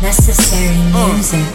Necessary music.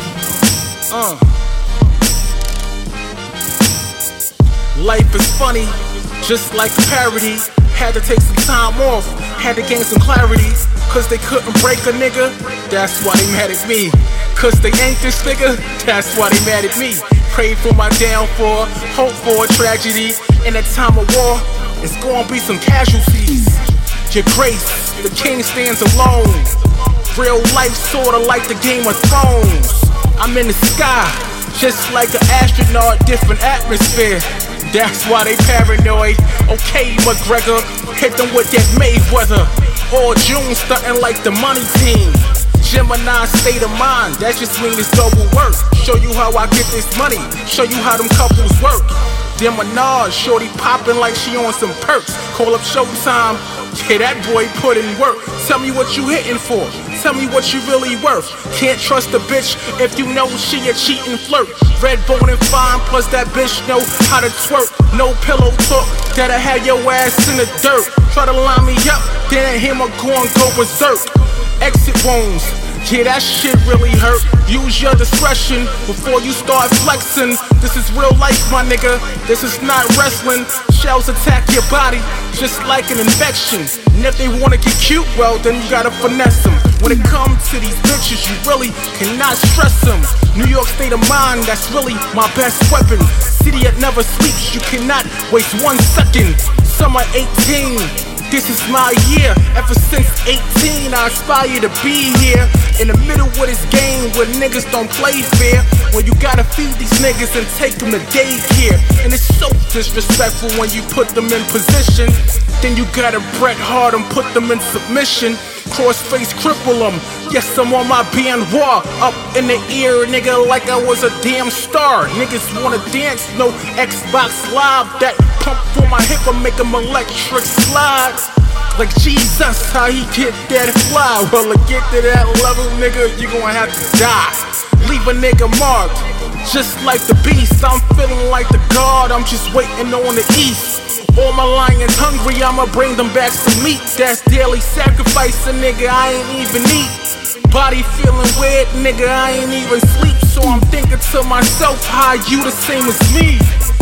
Life is funny, just like a parody. Had to take some time off, had to gain some clarity. Cause they couldn't break a nigga, that's why they mad at me. Cause they ain't this nigga, that's why they mad at me. Pray for my downfall, hope for a tragedy. In a time of war, it's gonna be some casualties. Your grace, the king stands alone. Real life sorta like the Game of Thrones. I'm in the sky, just like an astronaut, different atmosphere. That's why they paranoid. Okay, McGregor, hit them with that Mayweather. Or June stuntin' like the money team. Gemini state of mind, that just mean it's double work. Show you how I get this money, show you how them couples work. Then Minaj, shorty poppin' like she on some perks. Call up Showtime, yeah, that boy put in work. Tell me what you hitting for, tell me what you really worth. Can't trust a bitch if you know she a cheatin' flirt. Red bone and fine, plus that bitch know how to twerk. No pillow talk, that'll have your ass in the dirt. Try to line me up, then him a go berserk. Exit wounds, yeah, that shit really hurt. Use your discretion before you start flexing. This is real life, my nigga, this is not wrestling. Shells attack your body, just like an infection. And if they wanna get cute, well, then you gotta finesse them. When it comes to these bitches, you really cannot stress them. New York state of mind, that's really my best weapon. City that never sleeps, you cannot waste 1 second. Summer 18, this is my year. Ever since 18, I aspire to be here. In the middle of this game where niggas don't play fair. When you gotta feed these niggas and take them to daycare. And it's so disrespectful when you put them in position. Then you gotta Bret Hart and put them in submission. Crossface cripple them. Yes, I'm on my Benoit. Up in the ear, nigga, like I was a damn star. Niggas wanna dance, no Xbox Live. That pump for my hip will make them electric slide. Like Jesus, how he get that fly? Well, to get to that level, nigga, you gonna have to die. Leave a nigga marked, just like the beast. I'm feeling like the god, I'm just waiting on the east. All my lions hungry, I'ma bring them back some meat. That's daily sacrifice, a nigga, I ain't even eat. Body feeling weird, nigga, I ain't even sleep. So I'm thinking to myself, how you the same as me?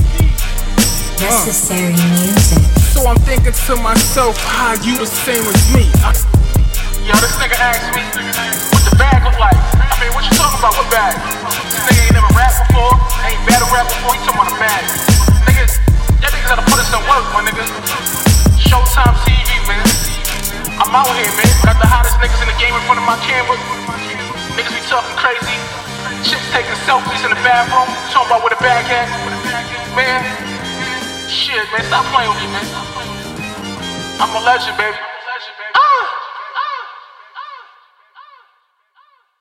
Necessary music. So I'm thinking to myself, how you the same as me? Yo, this nigga asked me, what the bag look like? I mean, what you talking about, what bag? This nigga ain't never rapped before, ain't battle rap before, he talking about a bag. Nigga, y'all niggas gotta put us in work, my nigga. Showtime TV, man. I'm out here, man. Got the hottest niggas in the game in front of my camera. Niggas be talking crazy. Chicks taking selfies in the bathroom, talking about where the bag at. Man, shit, man, stop playing with me, man. I'm a legend, baby.